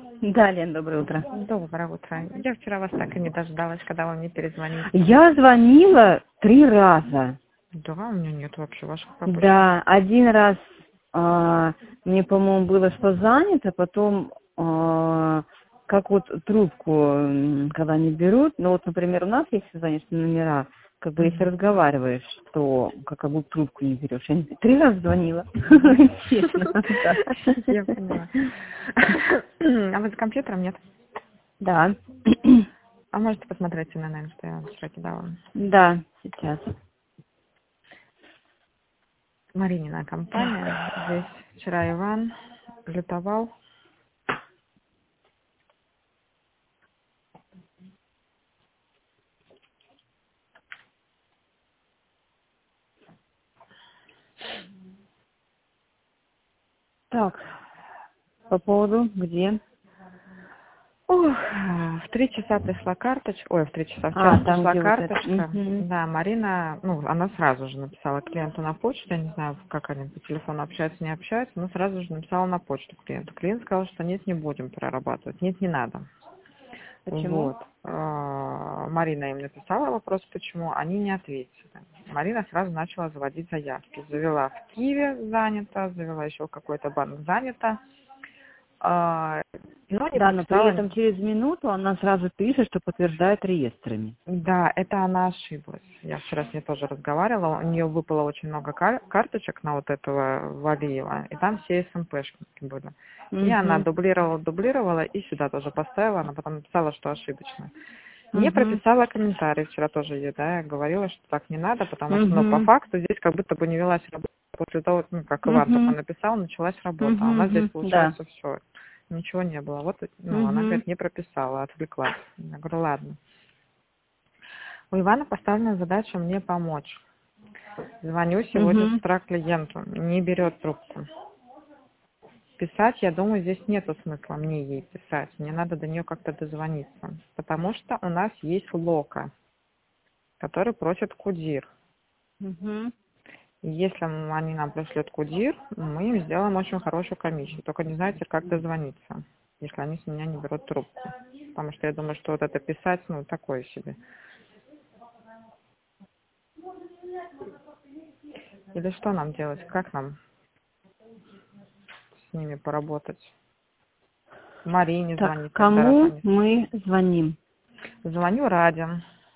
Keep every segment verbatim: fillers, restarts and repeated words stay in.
Да, Лен, доброе утро. Доброе утро. Я вчера вас так и не дождалась, когда вы мне перезвоните. Я звонила три раза. Да, у меня нет вообще ваших пропущенных. Да, один раз а, мне, по-моему, было, что занято, потом а, как вот трубку, м, когда не берут, ну вот, например, у нас, если заняты номера, как бы если разговариваешь, то как будто трубку не берешь. Я не- три раза звонила. Честно. Я поняла. А вы за компьютером нет? Да. А можете посмотреть на наверное, что я вам вчера кидала. Да, сейчас. Маринина компания. Здесь вчера Иван лютовал. Так, по поводу где? Ох, в три часа пришла карточка, ой, в три часа в А, час там пришла где вот это. карточка. Мгм. Да, Марина, ну, она сразу же написала клиенту на почту, я не знаю, как они по телефону общаются, не общаются, но сразу же написала на почту клиенту. Клиент сказал, что нет, не будем перерабатывать, нет, не надо. Почему? Вот. А, Марина им написала вопрос, почему, они не ответили. Марина сразу начала заводить заявки. Завела в Киеве занято, завела еще в какой-то банк занято. А, но не Да, но при прописала. этом через минуту она сразу пишет, что подтверждает реестрами. Да, это она ошиблась. Я вчера с ней тоже разговаривала. У нее выпало очень много кар- карточек на вот этого Валиева, и там все СМПшки были. И она Угу. дублировала, дублировала, и сюда тоже поставила. Она потом написала, что ошибочно. Не Угу. прописала комментарий вчера тоже ей, да, я говорила, что так не надо, потому что, ну, по Угу. факту здесь как будто бы не велась работа. После того, ну, как Иван только Угу. написал, началась работа. А у нас здесь, Угу. Да. получается, все. Ничего не было. Вот, ну, она, Угу. говорит, не прописала, отвлеклась. Я говорю, ладно. У Ивана поставлена задача мне помочь. Звоню сегодня с Угу. утра клиенту, не берет трубку. Писать, я думаю, здесь нету смысла мне ей писать. Мне надо до нее как-то дозвониться. Потому что у нас есть Лока, который просит Кудир. Угу. И если м- они нам пришлют Кудир, мы им сделаем очень хорошую комиссию. Только не знаете, как дозвониться, если они с меня не берут трубку. Потому что я думаю, что вот это писать, ну, такое себе. Или что нам делать? Как нам с ними поработать? Марине Так, звонить тогда, раз кому они... мы звоним? Звоню Раде.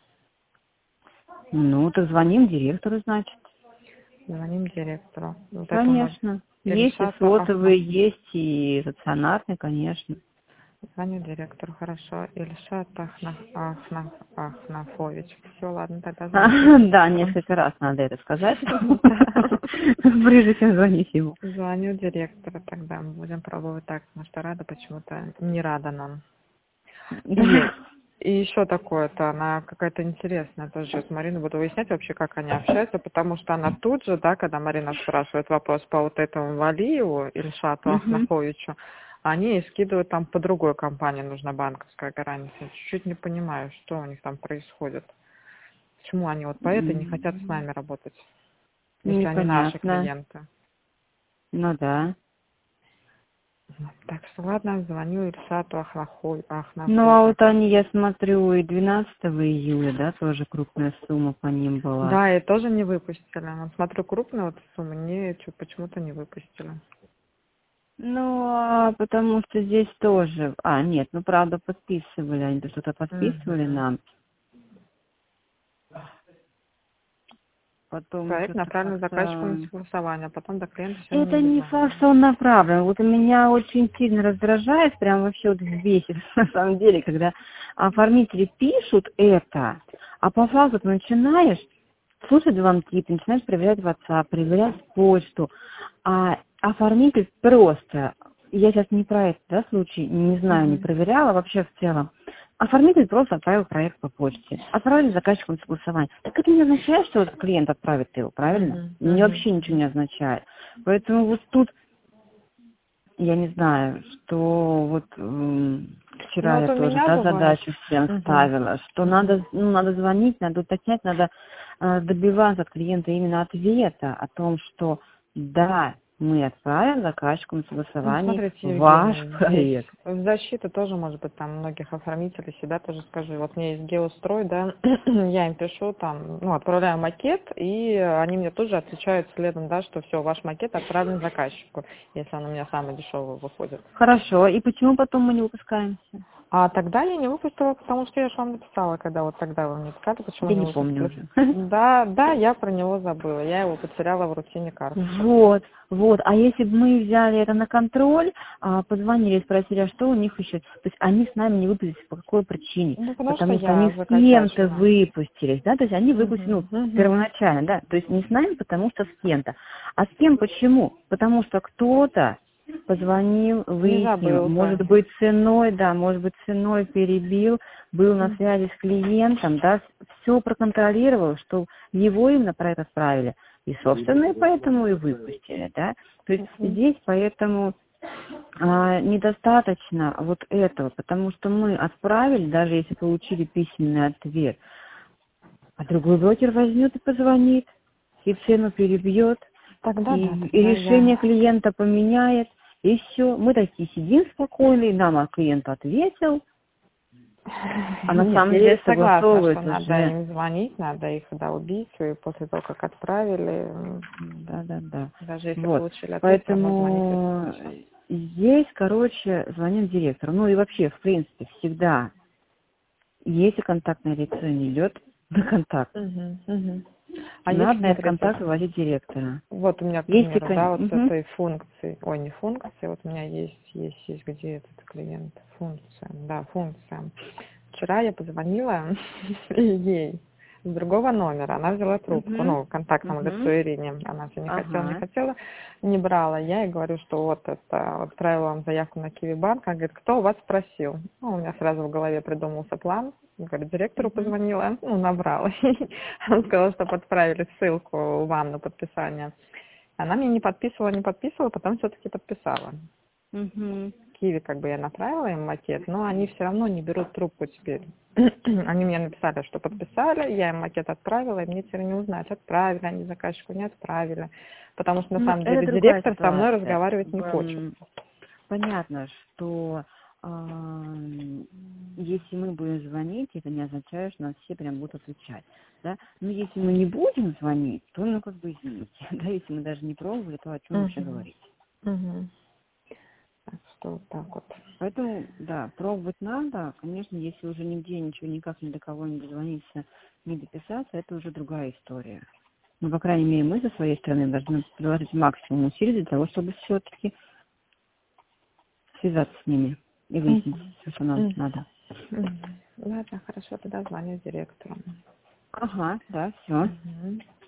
Ну, так звоним директору, значит. Звоним директору. Вот этому Конечно. Есть и Ильшату Ахна. сотовые, есть и стационарные, конечно. Звоню директору, хорошо. Ильшат Ахна, Ахна, Ахнафович. Все, ладно, тогда звоню. Да, несколько раз надо это сказать, прежде чем звонить ему. Звоню директору тогда. Мы будем пробовать так, потому что Рада почему-то не рада нам. И, и еще такое-то, она какая-то интересная тоже. Вот Марину буду выяснять вообще, как они общаются, потому что она тут же, да, когда Марина спрашивает вопрос по вот этому Валиеву, Ильшату Мгм. Ахнафовичу, они ей скидывают там по другой компании, нужна банковская гарантия. Чуть-чуть не понимаю, что у них там происходит. Почему они вот по этой не хотят с нами работать, если они наши Непонятно. клиенты. Ну да. Так что ладно, звоню Ильшату Ахнахой- Ну а Ахнафовичу. вот они, я смотрю, и двенадцатого июля, да, тоже крупная сумма по ним была. Да, и тоже не выпустили. Вот смотрю, крупную вот сумму не, чё- почему-то не выпустили. Ну, а потому что здесь тоже... А, нет, ну правда подписывали, они что-то подписывали Мгм. нам. Потом Проект что-то направлен заказчикам на как-то... согласование, а потом до клиента сегодня Это не не дозвонились. факт, что он направлен. Вот меня очень сильно раздражает, прям вообще вот бесит, на самом деле, когда оформители пишут это, а по факту ты начинаешь слушать звонки, ты начинаешь проверять WhatsApp, проверять почту, а оформитель просто, я сейчас не про этот да, случай, не знаю, не Мгм. проверяла вообще в целом, оформитель просто отправил проект по почте, отправили заказчику на согласование. Так это не означает, что клиент отправит его, правильно? Мгм. Не Мгм. вообще ничего не означает. Поэтому вот тут, я не знаю, что вот м, Ну вчера вот я у тоже меня да, бывает. задачу всем Мгм. ставила, что Мгм. надо, ну, надо звонить, надо уточнять, надо э, добиваться от клиента именно ответа о том, что да, мы отправим заказчику на Ну, согласование смотрите, ваш Евгений, здесь проект. в защиту тоже, может быть, там многих оформителей, себя тоже скажу. Вот мне есть Геострой, да, я им пишу, там, ну, отправляю макет, и они мне тоже отвечают следом, да, что все, ваш макет отправлен заказчику, если он у меня самый дешевый выходит. Хорошо. И почему потом мы не выпускаемся? А тогда я не выпустила, потому что я же вам написала, когда вот тогда вы мне сказали, почему Я не не помню выпустили. уже. Да, да, я про него забыла, я его потеряла в рутине карточек. Вот, вот. А если бы мы взяли это на контроль, а, позвонили и спросили, а что у них еще? То есть они с нами не выпустились по какой причине? Ну, потому что Потому что они я с кем-то заказчиком. выпустились, да? То есть они выпустили, ну, Мгм, мгм. первоначально, да? То есть не с нами, потому что с кем-то. А с кем почему? Потому что кто-то позвонил, Не выяснил, забыл-то. может быть ценой, да, может быть ценой перебил, был на Мгм. связи с клиентом, да, все проконтролировал, что его именно про это отправили. И, собственно, и поэтому и выпустили, да. То есть Мгм. здесь поэтому а, недостаточно вот этого, потому что мы отправили, даже если получили письменный ответ, а другой брокер возьмет и позвонит, и цену перебьет, Тогда и, да, и тогда решение я... клиента поменяет, и все. Мы такие сидим спокойно, нам а клиент ответил, а на Нет, самом я деле здесь согласна, что согласовывают надо уже. им звонить, надо их, да, убить, и после того, как отправили, м, Да, да, да. даже если Вот. получили ответ, все равно звонить Поэтому бесконечно. здесь, короче, звоним директору. Ну и вообще, в принципе, всегда, если контактное лицо не идет на контакт, Мгм, мгм. А если, надо на этот смотрите, контакт выводить директора. вот у меня, к Если, примеру, кон- да, вот с мгм, этой функции, ой, не функции, вот у меня есть, есть, есть, где этот клиент, функция, да, функция. Вчера я позвонила ей с другого номера, она взяла трубку, мгм, ну, контактному лицу мгм, Ирине, она все не хотела, не ага, хотела, не брала. Я ей говорю, что вот это, отправила вам заявку на Киви-банк, она говорит, кто у вас спросил? Ну, у меня сразу в голове придумался план, говорит, директору мгм. позвонила, ну, набрала. Она сказала, что подправили ссылку вам на подписание. Она мне не подписывала, не подписывала, потом все-таки подписала. Мгм. Киви как бы я направила им макет, но они все равно не берут трубку теперь. Они мне написали, что подписали, я им макет отправила, и мне теперь не узнать, отправили они заказчику, не отправили. Потому что на Ну, самом это деле другая директор со мной ситуация. разговаривать не хочет. М, Понятно, что а, если мы будем звонить, это не означает, что нас все прям будут отвечать. Да? Но если мы не будем звонить, то, ну, как бы, извините. Да, если мы даже не пробовали, то о чем вообще Мгм. говорить. Мгм. Так что вот так вот. Поэтому, да, пробовать надо. Конечно, если уже нигде ничего, никак ни до кого не дозвониться, не дописаться, это уже другая история. Но, по крайней мере, мы со своей стороны должны приложить максимум усилий для того, чтобы все-таки связаться с ними и выяснить, Мгм. что нам Мгм. надо. Мгм. Ладно, хорошо, тогда звоню директору. Ага, да, все. Мгм.